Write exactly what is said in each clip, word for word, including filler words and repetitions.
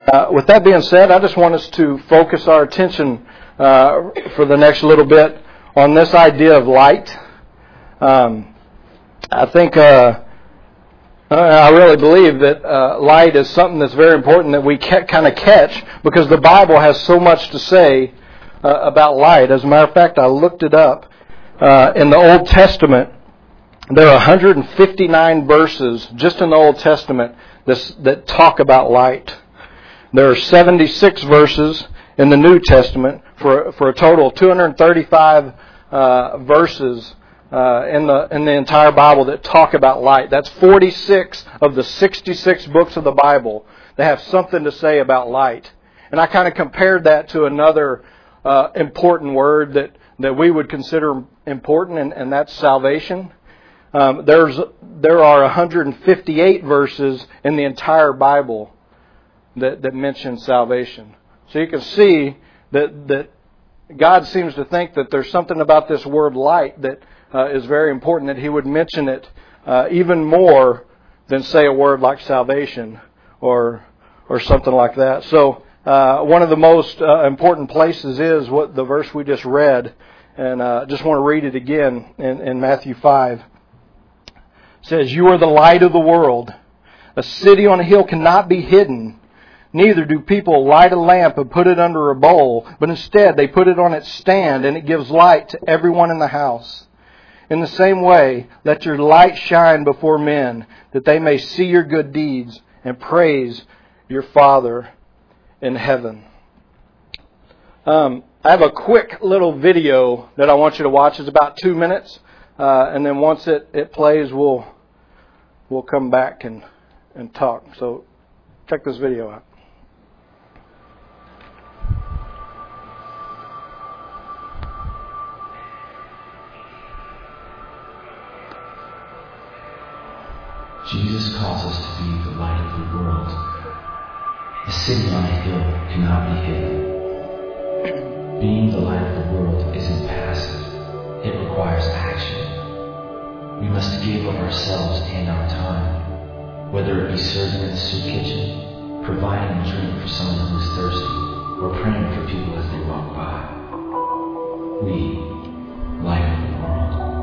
Uh, with that being said, I just want us to focus our attention uh, for the next little bit on this idea of light. Um, I think, uh, I really believe that uh, light is something that's very important that we ca- kind of catch, because the Bible has so much to say uh, about light. As a matter of fact, I looked it up. Uh, in the Old Testament, there are one hundred fifty-nine verses just in the Old Testament this, that talk about light. There are seventy-six verses in the New Testament for for a total of two hundred thirty-five uh, verses uh, in the in the entire Bible that talk about light. That's forty-six of the sixty-six books of the Bible that have something to say about light. And I kind of compared that to another uh, important word that, that we would consider important, and, and that's salvation. Um, there's there are one hundred fifty-eight verses in the entire Bible that, that mention salvation. So you can see that that God seems to think that there's something about this word light that uh, is very important, that He would mention it uh, even more than say a word like salvation or or something like that. So uh, one of the most uh, important places is what the verse we just read, and I uh, just want to read it again in, in Matthew five. It says, "You are the light of the world. A city on a hill cannot be hidden. Neither do people light a lamp and put it under a bowl, but instead they put it on its stand, and it gives light to everyone in the house. In the same way, let your light shine before men, that they may see your good deeds and praise your Father in heaven." Um, I have a quick little video that I want you to watch. It's about two minutes. Uh, and then once it, it plays, we'll we'll come back and, and talk. So check this video out. Jesus calls us to be the light of the world. A city on a hill cannot be hidden. Being the light of the world isn't passive. It requires action. We must give of ourselves and our time, whether it be serving in the soup kitchen, providing a drink for someone who is thirsty, or praying for people as they walk by. We, light of the world.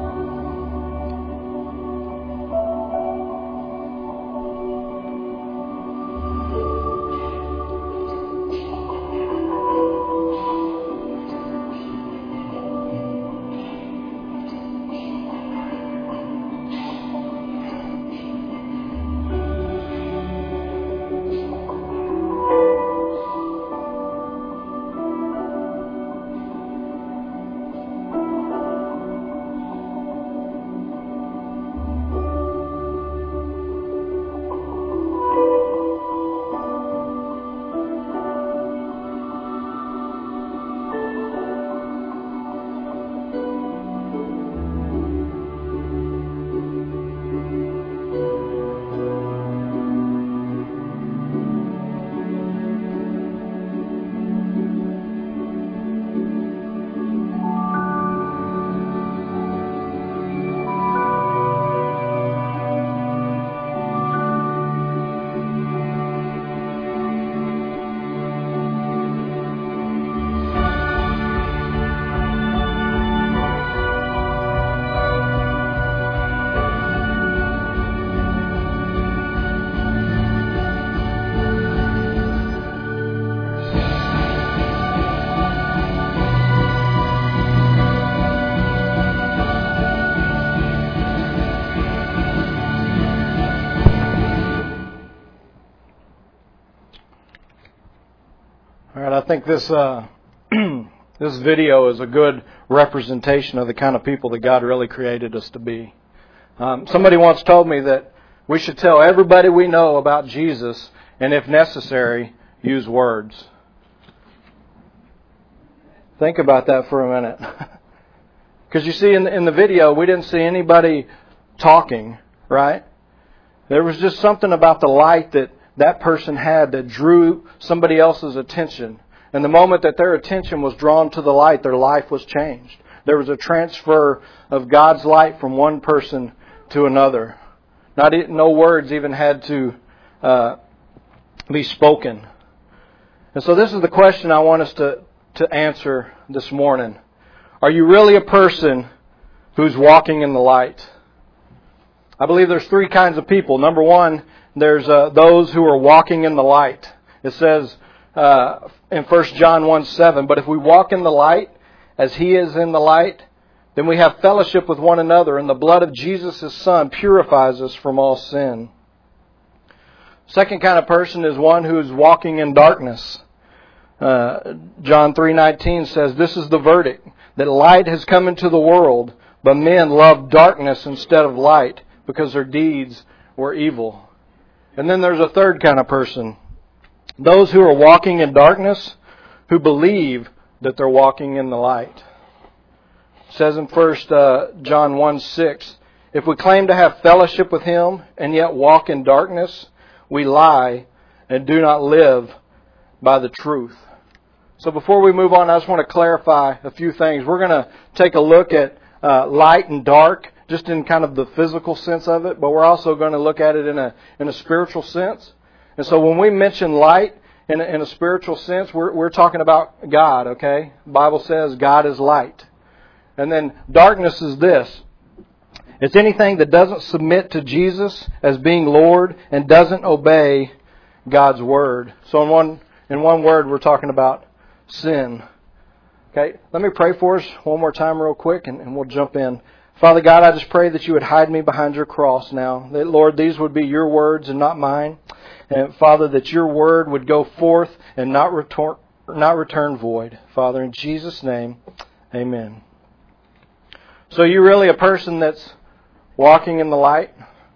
I think this uh, this video is a good representation of the kind of people that God really created us to be. Um, somebody once told me that we should tell everybody we know about Jesus, and if necessary, use words. Think about that for a minute. Because you see, in the, in the video, we didn't see anybody talking, right? There was just something about the light that that person had that drew somebody else's attention. And the moment that their attention was drawn to the light, their life was changed. There was a transfer of God's light from one person to another. Not no words even had to uh, be spoken. And so this is the question I want us to, to answer this morning. Are you really a person who's walking in the light? I believe there's three kinds of people. Number one, there's uh, those who are walking in the light. It says uh, in First John one seven, but if we walk in the light as He is in the light, then we have fellowship with one another, and the blood of Jesus, His Son, purifies us from all sin. Second kind of person is one who's walking in darkness. Uh, John three nineteen says, this is the verdict, that light has come into the world, but men love darkness instead of light, because their deeds were evil. And then there's a third kind of person. Those who are walking in darkness, who believe that they're walking in the light. It says in First John one six, if we claim to have fellowship with Him and yet walk in darkness, we lie and do not live by the truth. So before we move on, I just want to clarify a few things. We're going to take a look at uh, light and dark, just in kind of the physical sense of it, but we're also going to look at it in a in a spiritual sense. And so when we mention light in a, in a spiritual sense, we're we're talking about God, okay? The Bible says God is light. And then darkness is this. It's anything that doesn't submit to Jesus as being Lord and doesn't obey God's Word. So in one in one word, we're talking about sin. Okay, let me pray for us one more time real quick, and, and we'll jump in. Father God, I just pray that you would hide me behind your cross now. That, Lord, these would be your words and not mine. And Father, that your word would go forth and not return, not return void. Father, in Jesus' name, amen. So you're really a person that's walking in the light?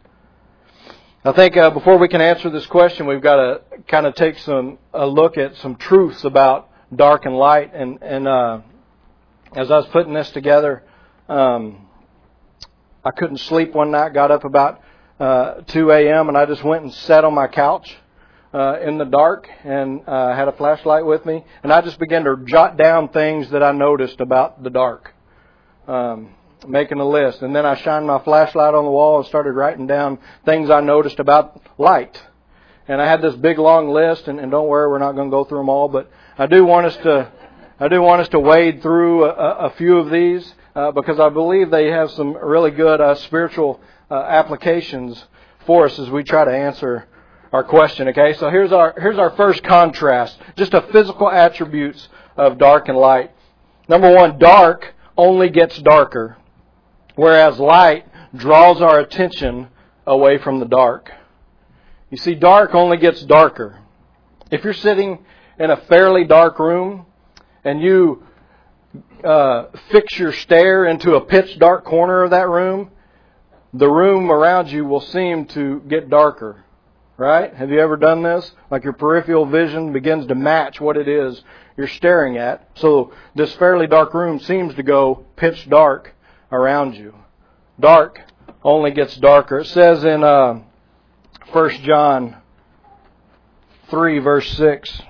I think uh, before we can answer this question, we've got to kind of take some a look at some truths about dark and light. And, and uh, as I was putting this together, um, I couldn't sleep one night, got up about uh, two a.m. and I just went and sat on my couch uh, in the dark and uh, had a flashlight with me. And I just began to jot down things that I noticed about the dark, um, making a list. And then I shined my flashlight on the wall and started writing down things I noticed about light. And I had this big long list, and, and don't worry, we're not going to go through them all, but I do want us to I do want us to wade through a, a few of these. Uh, because I believe they have some really good uh, spiritual uh, applications for us as we try to answer our question. Okay, so here's our here's our first contrast, just a physical attributes of dark and light. Number one, dark only gets darker, whereas light draws our attention away from the dark. You see, dark only gets darker. If you're sitting in a fairly dark room and you Uh, fix your stare into a pitch dark corner of that room, the room around you will seem to get darker. Right? Have you ever done this? Like your peripheral vision begins to match what it is you're staring at. So this fairly dark room seems to go pitch dark around you. Dark only gets darker. It says in uh, First John three verse six,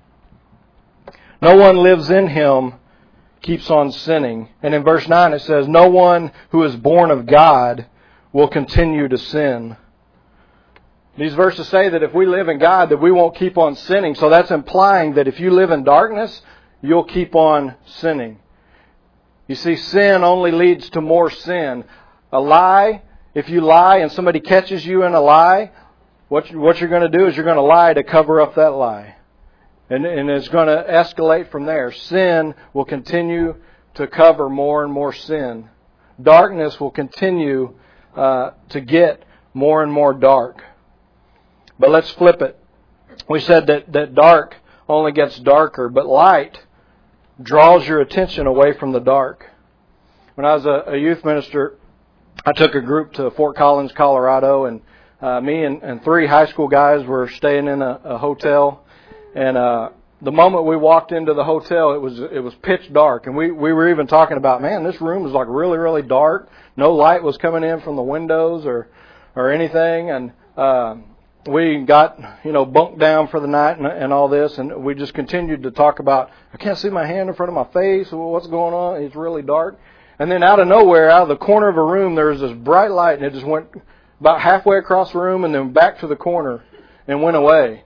no one lives in him keeps on sinning. And in verse nine it says, no one who is born of God will continue to sin. These verses say that if we live in God, that we won't keep on sinning. So that's implying that if you live in darkness, you'll keep on sinning. You see, sin only leads to more sin. A lie, if you lie and somebody catches you in a lie, what, you, what you're going to do is you're going to lie to cover up that lie. And, and it's going to escalate from there. Sin will continue to cover more and more sin. Darkness will continue uh, to get more and more dark. But let's flip it. We said that, that dark only gets darker, but light draws your attention away from the dark. When I was a, a youth minister, I took a group to Fort Collins, Colorado, and uh, me and, and three high school guys were staying in a, a hotel. And uh, the moment we walked into the hotel, it was it was pitch dark, and we, we were even talking about, man, this room is like really really dark. No light was coming in from the windows or or anything, and uh, we got you know bunked down for the night and, and all this, and we just continued to talk about, I can't see my hand in front of my face. What's going on? It's really dark. And then out of nowhere, out of the corner of a room, there was this bright light, and it just went about halfway across the room and then back to the corner and went away.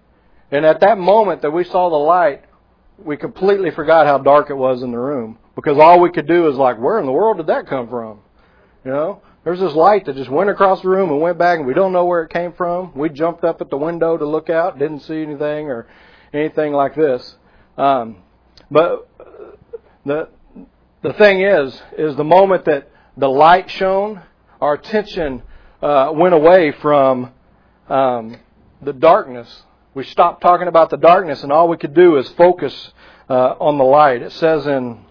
And at that moment that we saw the light, we completely forgot how dark it was in the room. Because all we could do is like, where in the world did that come from? You know, there's this light that just went across the room and went back, and we don't know where it came from. We jumped up at the window to look out, didn't see anything or anything like this. Um, but the the thing is, is the moment that the light shone, our attention uh, went away from um, the darkness. We stopped talking about the darkness, and all we could do is focus uh, on the light. It says in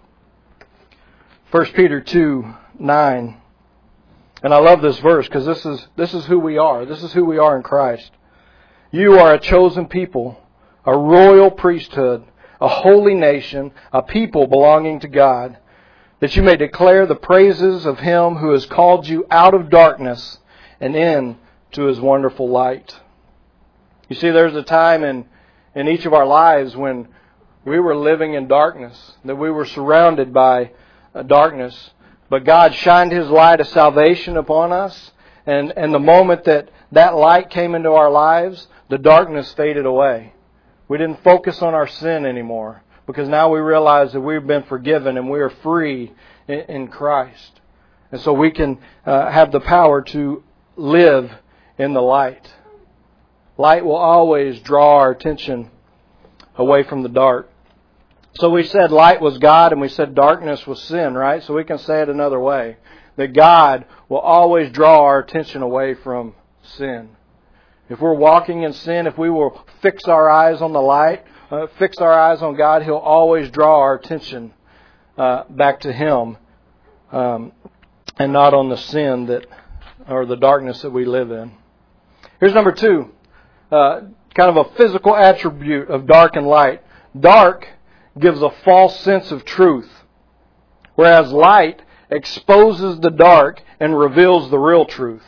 First Peter two nine, and I love this verse because this is this is who we are. This is who we are in Christ. You are a chosen people, a royal priesthood, a holy nation, a people belonging to God, that you may declare the praises of Him who has called you out of darkness and into His wonderful light. You see, there's a time in, in each of our lives when we were living in darkness, that we were surrounded by uh, darkness. But God shined His light of salvation upon us, and, and the moment that that light came into our lives, the darkness faded away. We didn't focus on our sin anymore, because now we realize that we've been forgiven and we are free in, in Christ. And so we can uh, have the power to live in the light. Light will always draw our attention away from the dark. So we said light was God and we said darkness was sin, right? So we can say it another way. That God will always draw our attention away from sin. If we're walking in sin, if we will fix our eyes on the light, uh, fix our eyes on God, He'll always draw our attention uh, back to Him um, and not on the sin that or the darkness that we live in. Here's number two, uh, kind of a physical attribute of dark and light. Dark gives a false sense of truth, whereas light exposes the dark and reveals the real truth.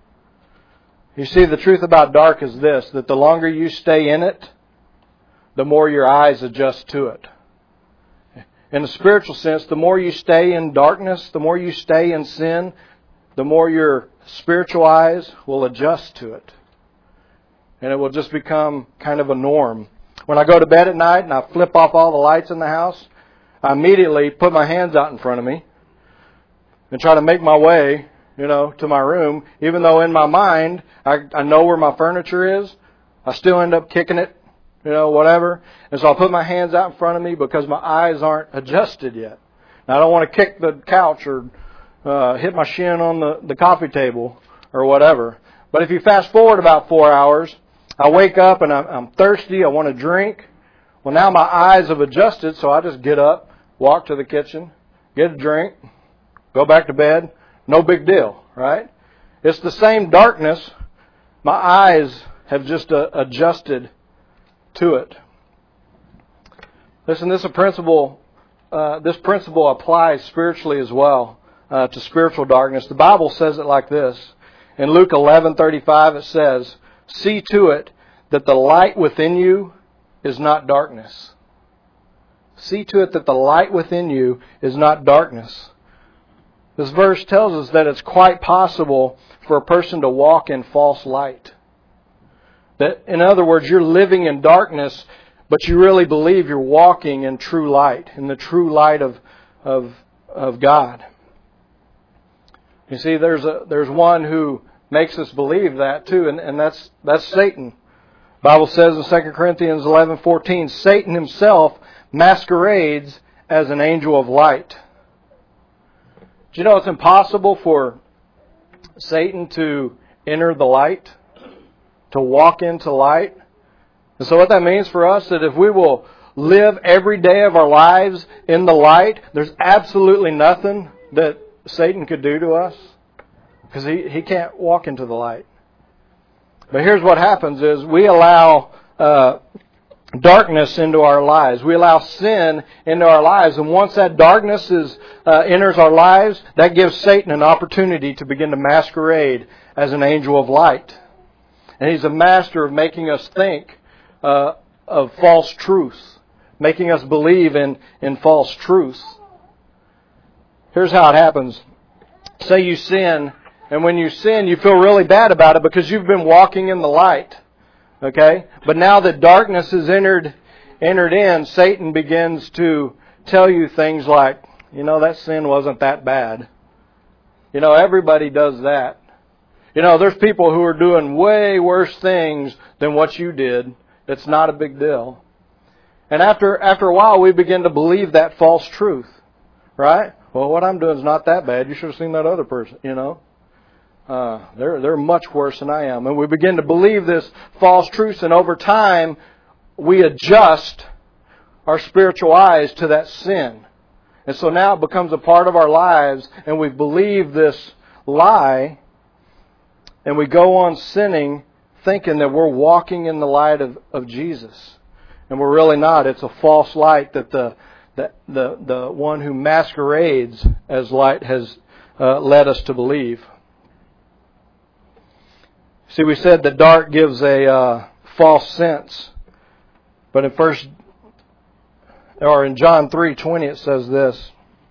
You see, the truth about dark is this, that the longer you stay in it, the more your eyes adjust to it. In a spiritual sense, the more you stay in darkness, the more you stay in sin, the more your spiritual eyes will adjust to it. And it will just become kind of a norm. When I go to bed at night and I flip off all the lights in the house, I immediately put my hands out in front of me and try to make my way, you know, to my room. Even though in my mind, I, I know where my furniture is, I still end up kicking it, you know, whatever. And so I'll put my hands out in front of me because my eyes aren't adjusted yet. Now, I don't want to kick the couch or uh, hit my shin on the, the coffee table or whatever. But if you fast forward about four hours, I wake up and I'm, I'm thirsty, I want to drink. Well, now my eyes have adjusted, so I just get up, walk to the kitchen, get a drink, go back to bed. No big deal, right? It's the same darkness. My eyes have just uh, adjusted to it. Listen, this is a principle. Uh, this principle applies spiritually as well uh, to spiritual darkness. The Bible says it like this. In Luke eleven thirty-five, it says, "See to it that the light within you is not darkness." See to it that the light within you is not darkness. This verse tells us that it's quite possible for a person to walk in false light. That, in other words, you're living in darkness, but you really believe you're walking in true light, in the true light of of of God. You see, there's a there's one who makes us believe that too, and, and that's that's Satan. The Bible says in Second Corinthians eleven fourteen, Satan himself masquerades as an angel of light. Do you know it's impossible for Satan to enter the light, to walk into light? And so what that means for us is that if we will live every day of our lives in the light, there's absolutely nothing that Satan could do to us, because he, he can't walk into the light. But here's what happens is we allow uh, darkness into our lives. We allow sin into our lives. And once that darkness is uh, enters our lives, that gives Satan an opportunity to begin to masquerade as an angel of light. And he's a master of making us think uh, of false truths, making us believe in, in false truths. Here's how it happens. Say you sin, and when you sin, you feel really bad about it because you've been walking in the light. Okay? But now that darkness has entered entered in, Satan begins to tell you things like, you know, that sin wasn't that bad. You know, everybody does that. You know, there's people who are doing way worse things than what you did. It's not a big deal. And after after a while, we begin to believe that false truth. Right? Well, what I'm doing is not that bad. You should have seen that other person, you know. Uh, they're they're much worse than I am. And we begin to believe this false truth, and over time, we adjust our spiritual eyes to that sin. And so now it becomes a part of our lives, and we believe this lie, and we go on sinning, thinking that we're walking in the light of, of Jesus. And we're really not. It's a false light that the the the, the one who masquerades as light has uh, led us to believe. See, we said the dark gives a uh, false sense. But in first, or in John three twenty, it says this: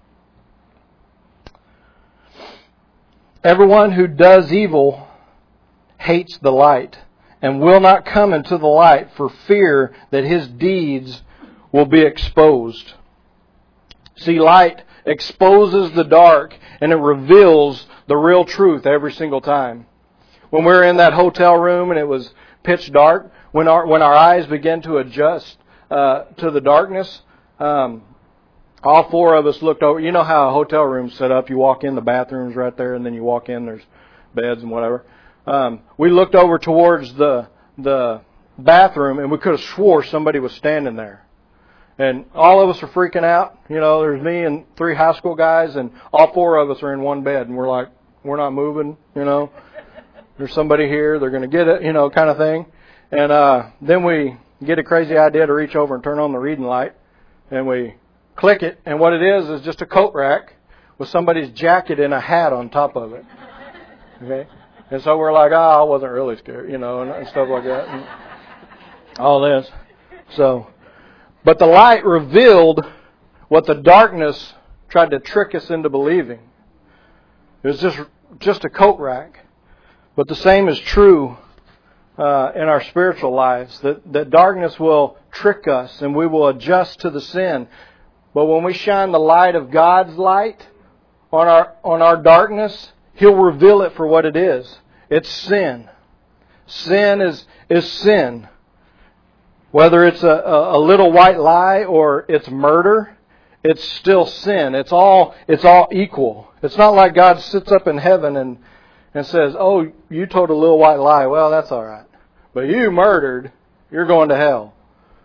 everyone who does evil hates the light and will not come into the light for fear that his deeds will be exposed. See, light exposes the dark, and it reveals the real truth every single time. When we were in that hotel room and it was pitch dark, when our when our eyes began to adjust uh, to the darkness, um, all four of us looked over. You know how a hotel room's set up? You walk in, the bathroom's right there, and then you walk in, there's beds and whatever. Um, we looked over towards the the bathroom, and we could have swore somebody was standing there. And all of us are freaking out. You know, there's me and three high school guys, and all four of us are in one bed, and we're like, we're not moving, you know. There's somebody here, they're going to get it, you know, kind of thing. And uh, then we get a crazy idea to reach over and turn on the reading light, and we click it, and what it is is just a coat rack with somebody's jacket and a hat on top of it. Okay? And so we're like, oh, I wasn't really scared, you know, and stuff like that. And all this. So, but the light revealed what the darkness tried to trick us into believing. It was just just a coat rack. But the same is true uh, in our spiritual lives. That, that darkness will trick us and we will adjust to the sin. But when we shine the light of God's light on our on our darkness, He'll reveal it for what it is. It's sin. Sin is is sin. Whether it's a, a, a little white lie or it's murder, it's still sin. It's all it's all equal. It's not like God sits up in heaven and and says, "Oh, you told a little white lie. Well, that's all right. But you murdered, you're going to hell."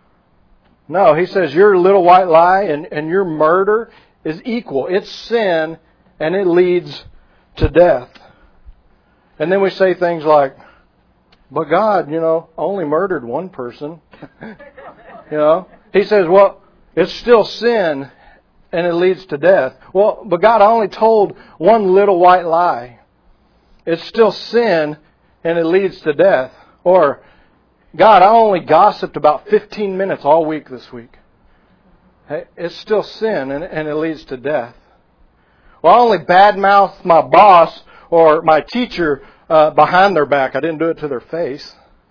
No, He says your little white lie and, and your murder is equal. It's sin, and it leads to death. And then we say things like, "But God, you know, only murdered one person." You know, He says, "Well, it's still sin, and it leads to death." Well, but God, I only told one little white lie. It's still sin, and it leads to death. Or, God, I only gossiped about fifteen minutes all week this week. Hey, it's still sin, and, and it leads to death. Well, I only badmouthed my boss or my teacher uh, behind their back. I didn't do it to their face.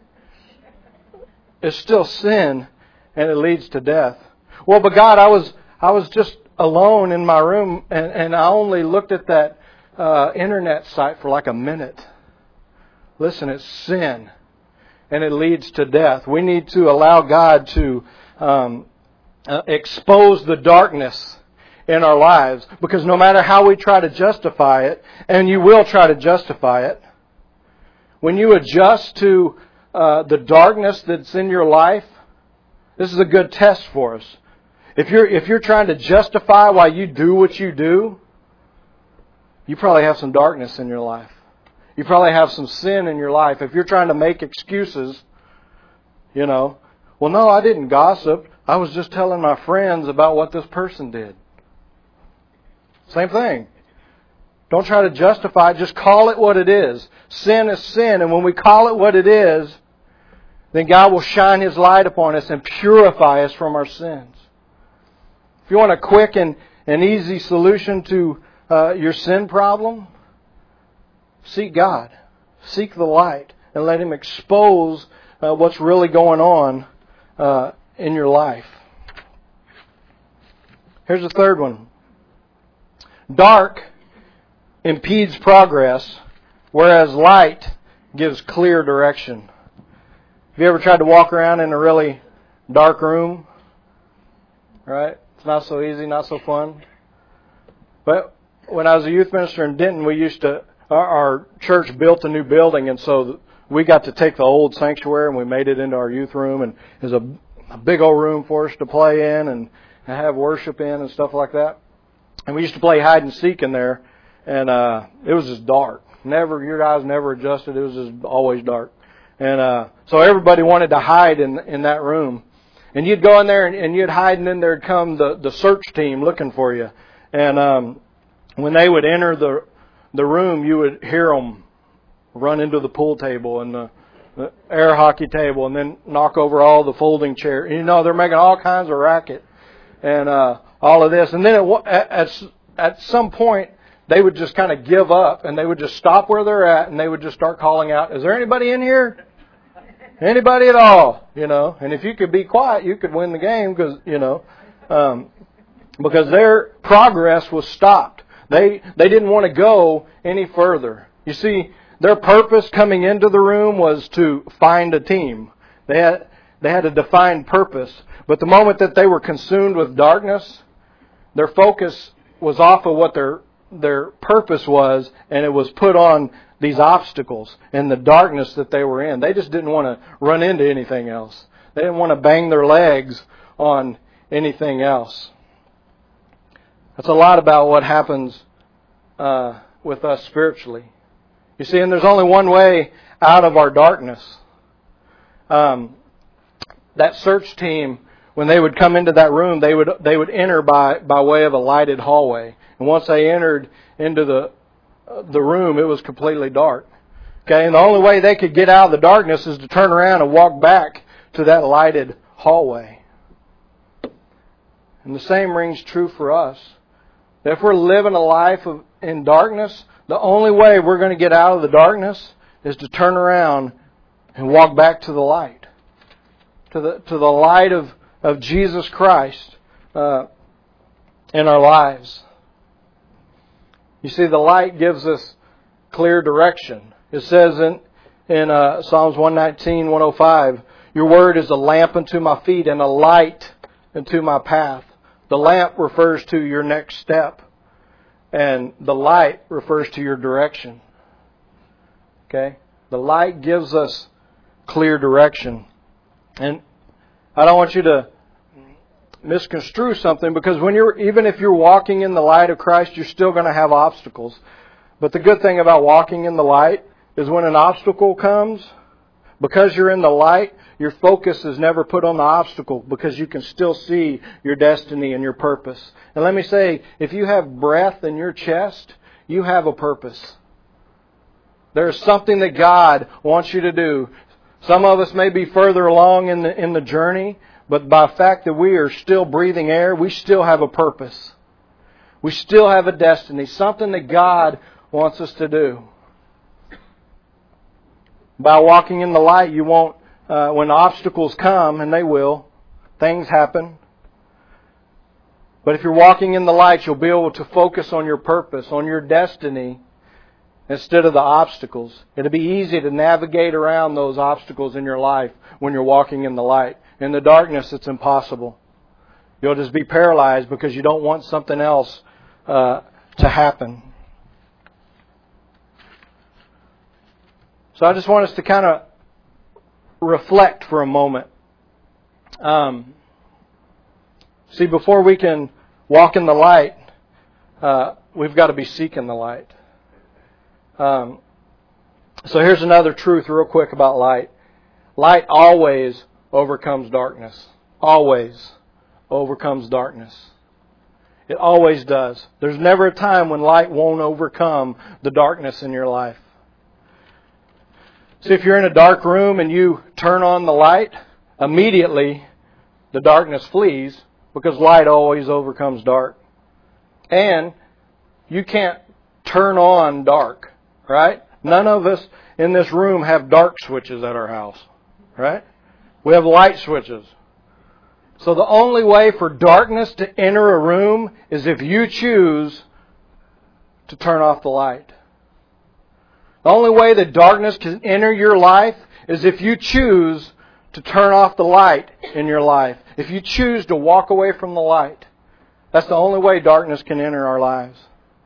It's still sin, and it leads to death. Well, but God, I was I was just alone in my room, and, and I only looked at that uh, internet site for like a minute. Listen, it's sin, and it leads to death. We need to allow God to um, uh, expose the darkness in our lives, because no matter how we try to justify it, and you will try to justify it, when you adjust to uh, the darkness that's in your life, this is a good test for us. If you're if you're trying to justify why you do what you do, you probably have some darkness in your life. You probably have some sin in your life. If you're trying to make excuses, you know, well, no, I didn't gossip. I was just telling my friends about what this person did. Same thing. Don't try to justify it. Just call it what it is. Sin is sin. And when we call it what it is, then God will shine His light upon us and purify us from our sins. If you want a quick and, and easy solution to uh, your sin problem, seek God. Seek the light and let Him expose uh, what's really going on uh, in your life. Here's the third one. Dark impedes progress, whereas light gives clear direction. Have you ever tried to walk around in a really dark room? Right? It's not so easy, not so fun. But when I was a youth minister in Denton, we used to, our, our church built a new building, and so we got to take the old sanctuary and we made it into our youth room, and it was a, a big old room for us to play in and, and have worship in and stuff like that. And we used to play hide and seek in there, and uh, it was just dark. Never, your eyes never adjusted. It was just always dark. And uh, so everybody wanted to hide in in that room. And you'd go in there and, and you'd hide, and then there'd come the, the search team looking for you. And um, when they would enter the the room, you would hear them run into the pool table and the, the air hockey table, and then knock over all the folding chairs. You know, they're making all kinds of racket and uh, all of this. And then it, at at some point, they would just kind of give up, and they would just stop where they're at, and they would just start calling out, "Is there anybody in here? Anybody at all?" You know, and if you could be quiet, you could win the game, because you know, um, because their progress was stopped. They they didn't want to go any further. You see, their purpose coming into the room was to find a team. They had they had a defined purpose, but the moment that they were consumed with darkness, their focus was off of what their their purpose was, and it was put on these obstacles and the darkness that they were in. They just didn't want to run into anything else. They didn't want to bang their legs on anything else. That's a lot about what happens uh, with us spiritually. You see, and there's only one way out of our darkness. Um, that search team, when they would come into that room, they would they would enter by, by way of a lighted hallway. And once they entered into the uh, the room, it was completely dark. Okay, and the only way they could get out of the darkness is to turn around and walk back to that lighted hallway. And the same rings true for us. That if we're living a life of, in darkness, the only way we're going to get out of the darkness is to turn around and walk back to the light, to the to the light of of Jesus Christ uh, in our lives. You see, the light gives us clear direction. It says in in uh, Psalms one nineteen, one oh five, "Your word is a lamp unto my feet and a light unto my path." The lamp refers to your next step, and the light refers to your direction. Okay? The light gives us clear direction. And I don't want you to misconstrue something, because when you're, even if you're walking in the light of Christ, you're still going to have obstacles. But the good thing about walking in the light is when an obstacle comes, because you're in the light, your focus is never put on the obstacle, because you can still see your destiny and your purpose. And let me say, if you have breath in your chest, you have a purpose. There's something that God wants you to do. Some of us may be further along in the in the journey, but by the fact that we are still breathing air, we still have a purpose. We still have a destiny, something that God wants us to do. By walking in the light, you won't, uh, when obstacles come, and they will, things happen. But if you're walking in the light, you'll be able to focus on your purpose, on your destiny, instead of the obstacles. It'll be easy to navigate around those obstacles in your life when you're walking in the light. In the darkness, it's impossible. You'll just be paralyzed because you don't want something else uh, to happen. So I just want us to kind of reflect for a moment. Um, see, before we can walk in the light, uh, we've got to be seeking the light. Um, so here's another truth real quick about light. Light always overcomes darkness. Always overcomes darkness. It always does. There's never a time when light won't overcome the darkness in your life. See, if you're in a dark room and you turn on the light, immediately the darkness flees, because light always overcomes dark. And you can't turn on dark, right? None of us in this room have dark switches at our house, right? We have light switches. So the only way for darkness to enter a room is if you choose to turn off the light. The only way that darkness can enter your life is if you choose to turn off the light in your life. If you choose to walk away from the light. That's the only way darkness can enter our lives.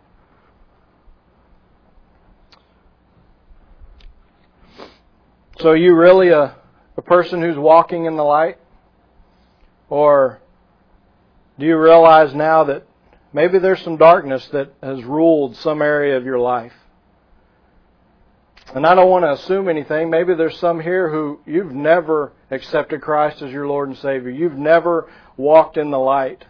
So are you really a, a person who's walking in the light? Or do you realize now that maybe there's some darkness that has ruled some area of your life? And I don't want to assume anything. Maybe there's some here who you've never accepted Christ as your Lord and Savior. You've never walked in the light.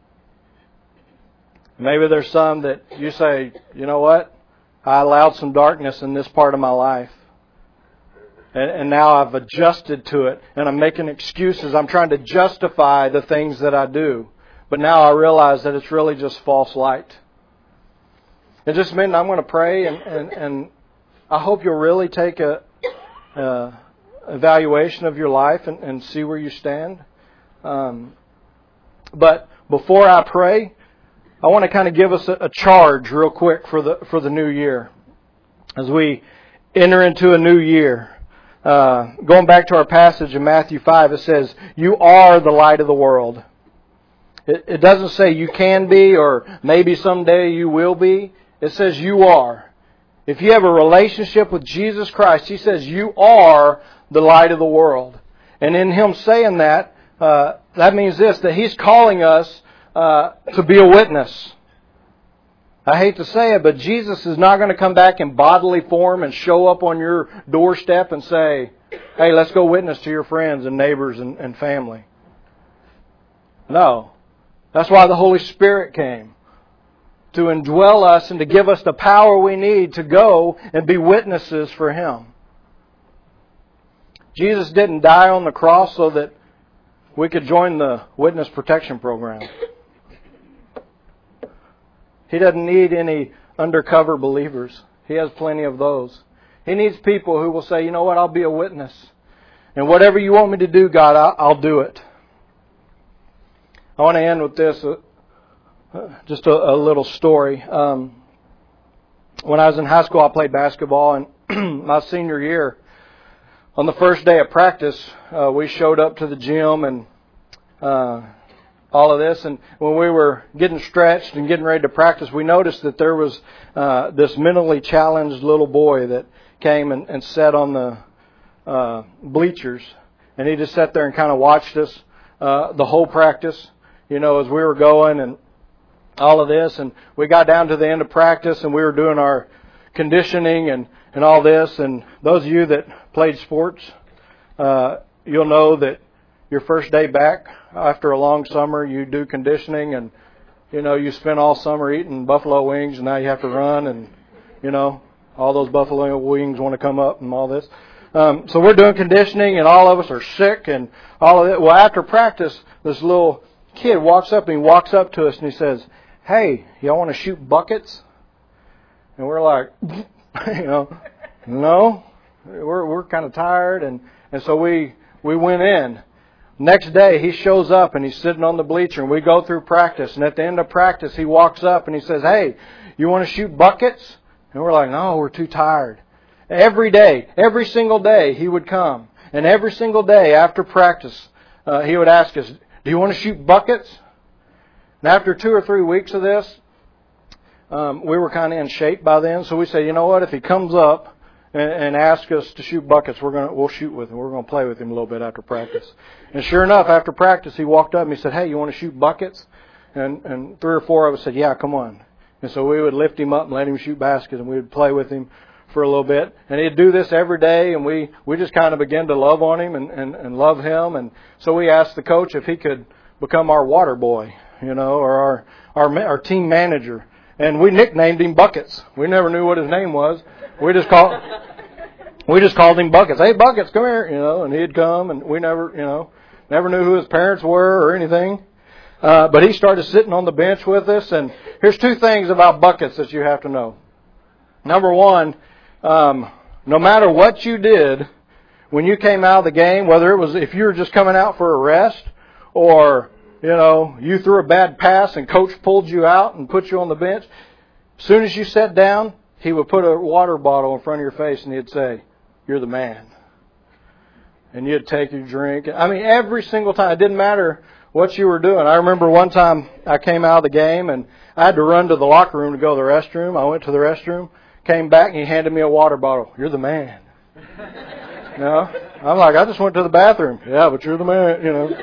Maybe there's some that you say, you know what? I allowed some darkness in this part of my life. And, and now I've adjusted to it. And I'm making excuses. I'm trying to justify the things that I do. But now I realize that it's really just false light. It just meant I'm going to pray and, and, and I hope you'll really take a, a evaluation of your life and, and see where you stand. Um, but before I pray, I want to kind of give us a, a charge real quick for the for the new year. As we enter into a new year. Uh, going back to our passage in Matthew five, it says, you are the light of the world. It, it doesn't say you can be or maybe someday you will be. It says you are. If you have a relationship with Jesus Christ, He says you are the light of the world. And in Him saying that, uh, that means this, that He's calling us uh, to be a witness. I hate to say it, but Jesus is not going to come back in bodily form and show up on your doorstep and say, hey, let's go witness to your friends and neighbors and, and family. No. That's why the Holy Spirit came. To indwell us and to give us the power we need to go and be witnesses for Him. Jesus didn't die on the cross so that we could join the witness protection program. He doesn't need any undercover believers. He has plenty of those. He needs people who will say, you know what, I'll be a witness. And whatever you want me to do, God, I'll, I'll do it. I want to end with this, uh, just a, a little story. Um, when I was in high school, I played basketball, and my senior year, on the first day of practice, uh, we showed up to the gym and uh, all of this. And when we were getting stretched and getting ready to practice, we noticed that there was uh, this mentally challenged little boy that came and, and sat on the uh, bleachers. And he just sat there and kind of watched us uh, the whole practice, you know, as we were going and all of this. And we got down to the end of practice and we were doing our conditioning and, and all this. And those of you that played sports, uh, you'll know that your first day back after a long summer, you do conditioning and, you know, you spend all summer eating buffalo wings and now you have to run and, you know, all those buffalo wings want to come up and all this. Um, so we're doing conditioning and all of us are sick and all of it. Well, after practice, this little kid walks up and he walks up to us and he says, hey, y'all want to shoot buckets? And we're like, you know, no, we're we're kind of tired. And, and so we, we went in. Next day, he shows up and he's sitting on the bleacher and we go through practice. And at the end of practice, he walks up and he says, hey, you want to shoot buckets? And we're like, no, we're too tired. Every day, every single day, he would come. And every single day after practice, uh, he would ask us, do you want to shoot buckets? And after two or three weeks of this, um, we were kind of in shape by then. So we said, you know what, if he comes up and, and asks us to shoot buckets, we're gonna we'll shoot with him. We're going to play with him a little bit after practice. And sure enough, after practice, he walked up and he said, hey, you want to shoot buckets? And, and three or four of us said, yeah, come on. And so we would lift him up and let him shoot baskets and we would play with him for a little bit. And he'd do this every day and we, we just kind of began to love on him and, and, and love him. And so we asked the coach if he could become our water boy, you know, or our, our, our team manager. And we nicknamed him Buckets. We never knew what his name was. We just called, we just called him Buckets. Hey, Buckets, come here, you know, and he'd come and we never, you know, never knew who his parents were or anything. Uh, but he started sitting on the bench with us. And here's two things about Buckets that you have to know. Number one, Um, no matter what you did, when you came out of the game, whether it was if you were just coming out for a rest or, you know, you threw a bad pass and coach pulled you out and put you on the bench, as soon as you sat down, he would put a water bottle in front of your face and he'd say, "You're the man." And you'd take your drink. I mean, every single time. It didn't matter what you were doing. I remember one time I came out of the game and I had to run to the locker room to go to the restroom. I went to the restroom, came back, and he handed me a water bottle. "You're the man." You know? I'm like, "I just went to the bathroom." "Yeah, but you're the man," you know.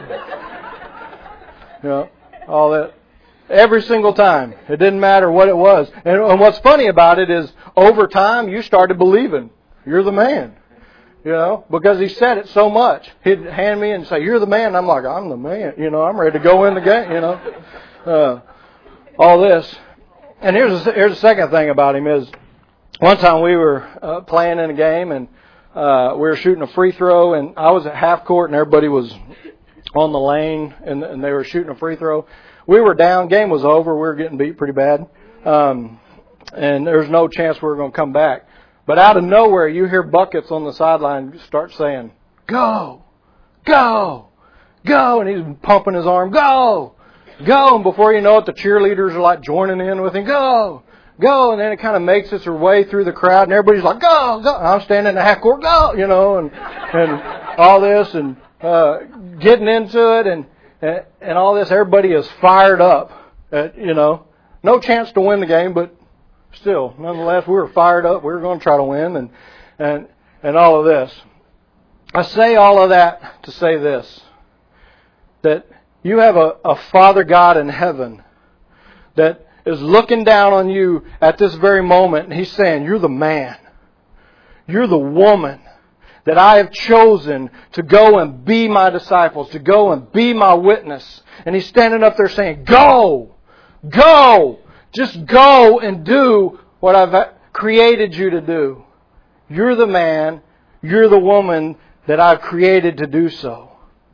You know, all that. Every single time. It didn't matter what it was. And, and what's funny about it is, over time, you started believing, "You're the man." You know, because he said it so much. He'd hand me and say, "You're the man." And I'm like, "I'm the man." You know, I'm ready to go in the game, you know. Uh, all this. And here's a, here's the second thing about him is, one time we were uh, playing in a game and uh, we were shooting a free throw, and I was at half court and everybody was on the lane and, and they were shooting a free throw. We were down. Game was over. We were getting beat pretty bad. Um, and there's no chance we were going to come back. But out of nowhere, you hear buckets on the sideline start saying, "Go, go, go." And he's pumping his arm, "Go, go." And before you know it, the cheerleaders are like joining in with him, "Go, go." And then it kind of makes its way through the crowd and everybody's like, "Go, go." And I'm standing in the half court, "Go," you know, and, and all this and, uh, getting into it and, and, and all this. Everybody is fired up, at, you know, no chance to win the game, but still, nonetheless, we were fired up. We were going to try to win and, and, and all of this. I say all of that to say this, that you have a, a Father God in heaven that is looking down on you at this very moment, and He's saying, "You're the man. You're the woman that I have chosen to go and be my disciples, to go and be my witness." And He's standing up there saying, "Go! Go! Just go and do what I've created you to do. You're the man, you're the woman that I've created to do so."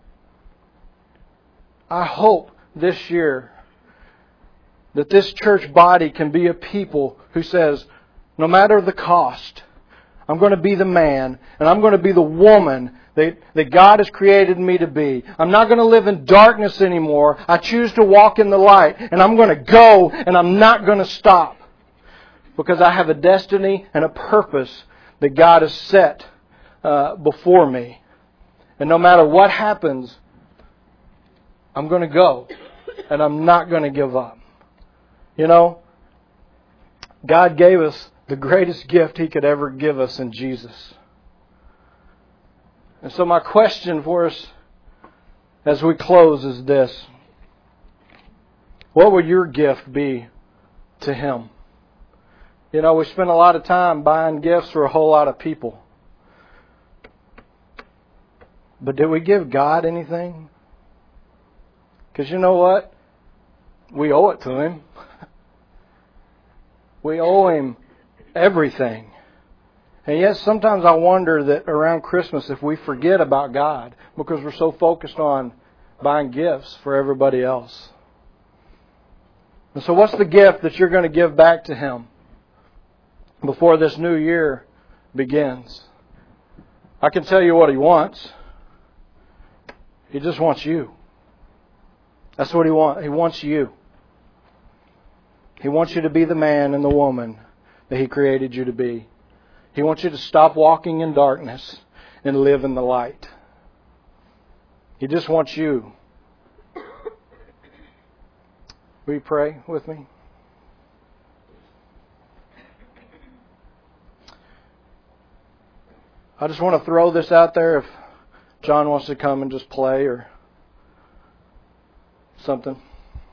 I hope this year that this church body can be a people who says, no matter the cost, I'm going to be the man and I'm going to be the woman that, that God has created me to be. I'm not going to live in darkness anymore. I choose to walk in the light, and I'm going to go and I'm not going to stop, because I have a destiny and a purpose that God has set uh, before me. And no matter what happens, I'm going to go and I'm not going to give up. You know, God gave us the greatest gift He could ever give us in Jesus. And so my question for us as we close is this: what would your gift be to Him? You know, we spend a lot of time buying gifts for a whole lot of people. But did we give God anything? Because you know what? We owe it to Him. We owe Him everything. And yet sometimes I wonder that around Christmas if we forget about God because we're so focused on buying gifts for everybody else. And so what's the gift that you're going to give back to Him before this new year begins? I can tell you what He wants. He just wants you. That's what He wants. He wants you. He wants you to be the man and the woman that He created you to be. He wants you to stop walking in darkness and live in the light. He just wants you. Will you pray with me? I just want to throw this out there if John wants to come and just play or something.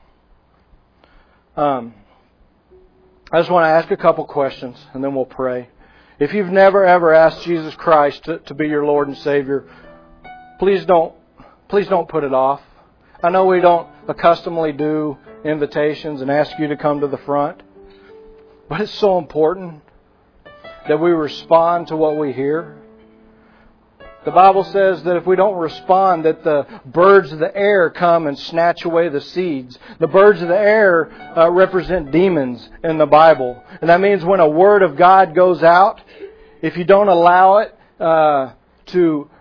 Um, I just want to ask a couple questions and then we'll pray. If you've never ever asked Jesus Christ to, to be your Lord and Savior, please don't please don't put it off. I know we don't accustomedly do invitations and ask you to come to the front, but it's so important that we respond to what we hear. The Bible says that if we don't respond, that the birds of the air come and snatch away the seeds. The birds of the air uh, represent demons in the Bible. And that means when a word of God goes out, if you don't allow it uh, to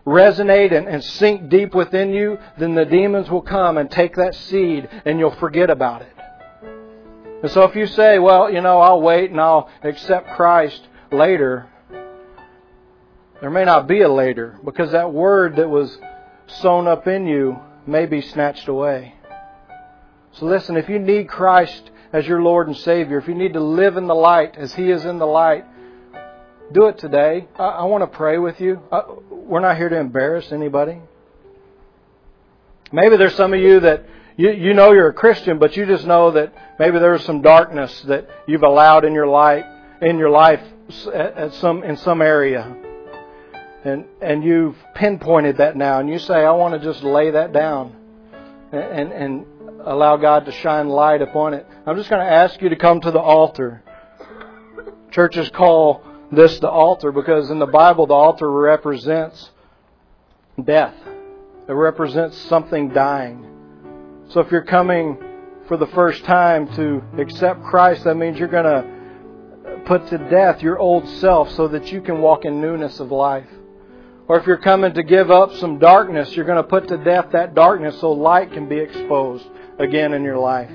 resonate and, and sink deep within you, then the demons will come and take that seed and you'll forget about it. And so if you say, well, you know, I'll wait and I'll accept Christ later, there may not be a later, because that word that was sown up in you may be snatched away. So listen, if you need Christ as your Lord and Savior, if you need to live in the light as He is in the light, do it today. I, I want to pray with you. I, we're not here to embarrass anybody. Maybe there's some of you that you, you know you're a Christian, but you just know that maybe there's some darkness that you've allowed in your life, in your life at, at some in some area. And and you've pinpointed that now, and you say, I want to just lay that down and, and, and allow God to shine light upon it. I'm just going to ask you to come to the altar. Churches call this the altar because in the Bible the altar represents death. It represents something dying. So if you're coming for the first time to accept Christ, that means you're going to put to death your old self so that you can walk in newness of life. Or if you're coming to give up some darkness, you're going to put to death that darkness so light can be exposed again in your life.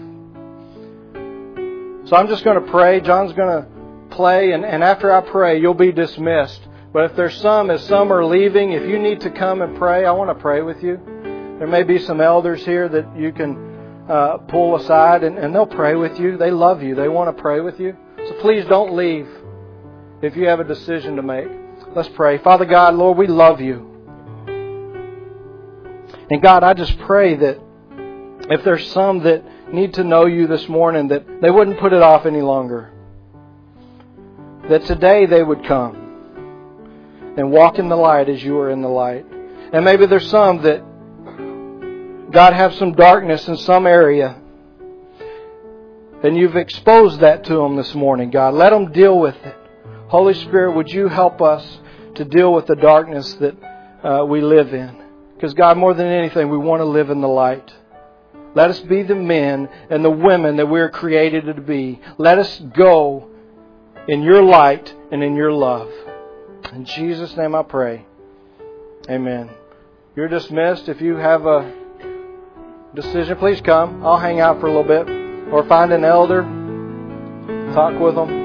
So I'm just going to pray. John's going to play, and, and after I pray, you'll be dismissed. But if there's some, as some are leaving, if you need to come and pray, I want to pray with you. There may be some elders here that you can uh, pull aside, and, and they'll pray with you. They love you. They want to pray with you. So please don't leave if you have a decision to make. Let's pray. Father God, Lord, we love you. And God, I just pray that if there's some that need to know you this morning, that they wouldn't put it off any longer. That today they would come and walk in the light as you are in the light. And maybe there's some that, God, have some darkness in some area. And you've exposed that to them this morning, God. Let them deal with it. Holy Spirit, would you help us to deal with the darkness that uh, we live in? Because God, more than anything, we want to live in the light. Let us be the men and the women that we are created to be. Let us go in your light and in your love. In Jesus' name I pray. Amen. You're dismissed. If you have a decision, please come. I'll hang out for a little bit. Or find an elder. Talk with them.